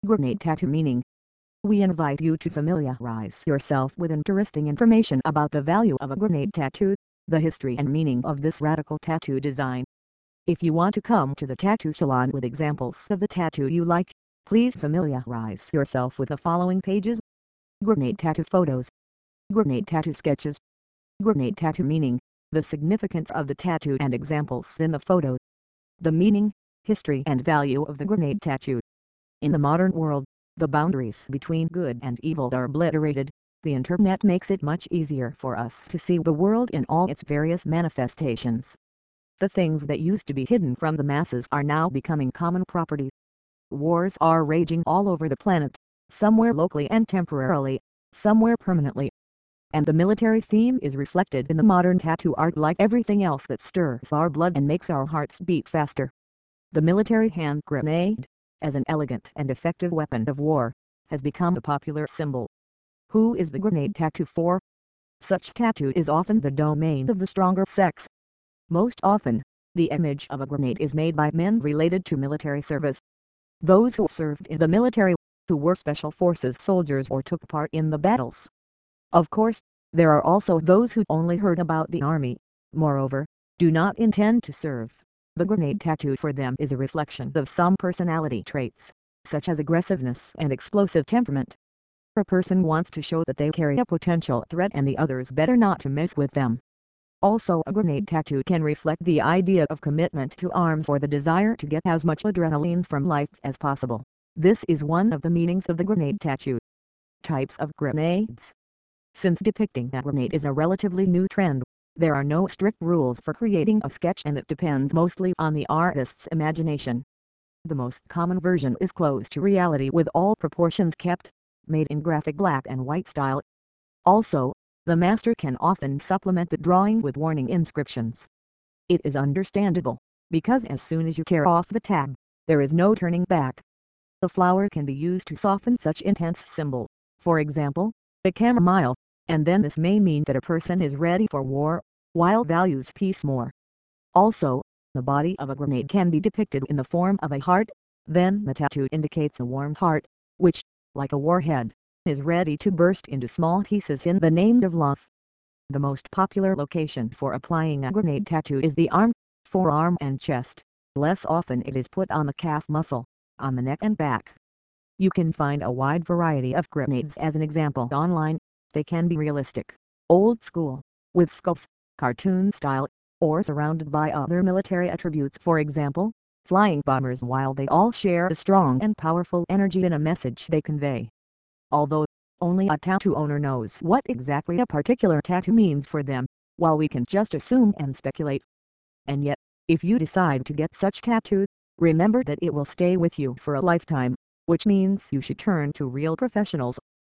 Grenade tattoo meaning. We invite you to familiarize yourself with interesting information about the value of a grenade tattoo, the history and meaning of this radical tattoo design. If you want to come to the tattoo salon with examples of the tattoo you like, please familiarize yourself with the following pages. Grenade tattoo photos. Grenade tattoo sketches. Grenade tattoo meaning, the significance of the tattoo and examples in the photos. The meaning, history and value of the grenade tattoo. In the modern world, the boundaries between good and evil are obliterated. The internet makes it much easier for us to see the world in all its various manifestations. The things that used to be hidden from the masses are now becoming common property. Wars are raging all over the planet, somewhere locally and temporarily, somewhere permanently. And the military theme is reflected in the modern tattoo art like everything else that stirs our blood and makes our hearts beat faster. The military hand grenade, as an elegant and effective weapon of war, has become a popular symbol. Who is the grenade tattoo for? Such tattoo is often the domain of the stronger sex. Most often, the image of a grenade is made by men related to military service. Those who served in the military, who were special forces soldiers or took part in the battles. Of course, there are also those who only heard about the army, moreover, do not intend to serve. The grenade tattoo for them is a reflection of some personality traits, such as aggressiveness and explosive temperament. A person wants to show that they carry a potential threat and the others better not to mess with them. Also, a grenade tattoo can reflect the idea of commitment to arms or the desire to get as much adrenaline from life as possible. This is one of the meanings of the grenade tattoo. Types of grenades. Since depicting a grenade is a relatively new trend, there are no strict rules for creating a sketch and it depends mostly on the artist's imagination. The most common version is close to reality with all proportions kept, made in graphic black and white style. Also, the master can often supplement the drawing with warning inscriptions. It is understandable, because as soon as you tear off the tab, there is no turning back. The flower can be used to soften such intense symbol, for example, a chamomile, and then this may mean that a person is ready for war, while values peace more. Also, the body of a grenade can be depicted in the form of a heart, then the tattoo indicates a warm heart, which, like a warhead, is ready to burst into small pieces in the name of love. The most popular location for applying a grenade tattoo is the arm, forearm and chest. Less often it is put on the calf muscle, on the neck and back. You can find a wide variety of grenades as an example online. They can be realistic, old school, with skulls, cartoon style, or surrounded by other military attributes, for example, flying bombers, while they all share a strong and powerful energy and a message they convey. Although only a tattoo owner knows what exactly a particular tattoo means for them, while we can just assume and speculate. And yet, if you decide to get such tattoo, remember that it will stay with you for a lifetime, which means you should turn to real professionals.